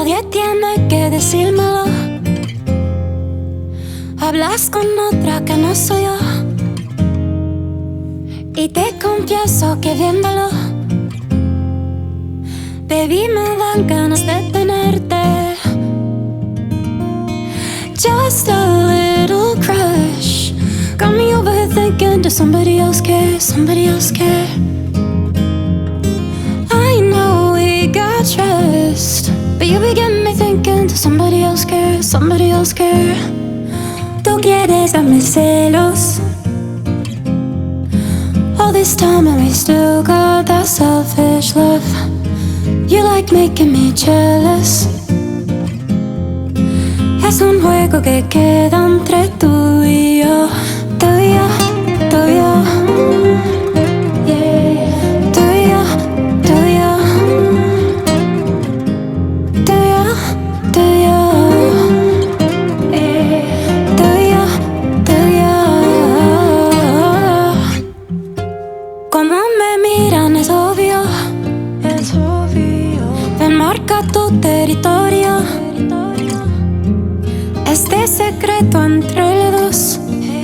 Nadie tiene que decírmelo. Hablas con otra que no soy yo. Y te confieso que viéndolo, baby, me dan ganas de tenerte. Just a little crush got me overthinking. Does somebody else care? Somebody else care? I know we got trust, but you be getting me thinking. Does somebody else care? Somebody else care? Tú quieres darme celos all this time and we still got that selfish love. You like making me jealous. Es un juego que queda entre tú y yo. Tú y yo, tú y yo. Yeah. Tú y yo, tú y yo. Tú y yo, tú y yo. Yeah. Tú y yo, tú y yo. Como me miran es obvio. Es obvio. Ven, marca tu territorio. Este secreto entre los dos.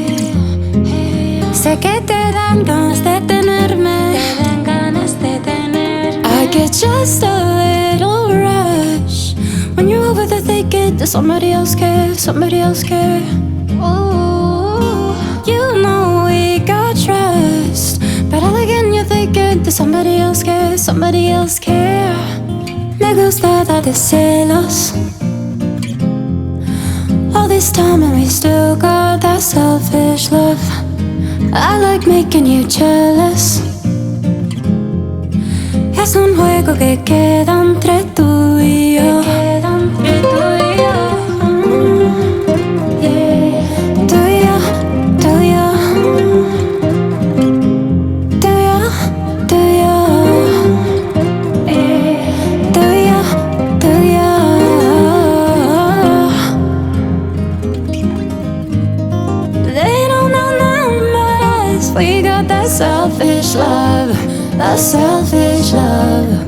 Sé que te dan ganas de tenerme. Te dan ganas de tenerme. I get just a little rush when you're over the thinking. Does somebody else care? Somebody else care? Ooh, you know we got trust, but all again you're thinking. Does somebody else care? Somebody else care? Me gusta darte celos all this time and we still got that selfish love. I like making you jealous. Es un juego que queda entre tú y yo. Yeah. Tú y yo, tú y yo. Tú y yo, tú y yo. Yeah. Tú y yo, tú y yo. They don't know numbers. We got that selfish love, that selfish love.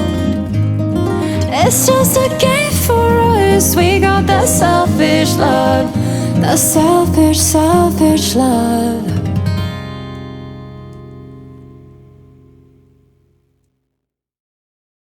It's just a game for us. We got that selfish love, that selfish, selfish love.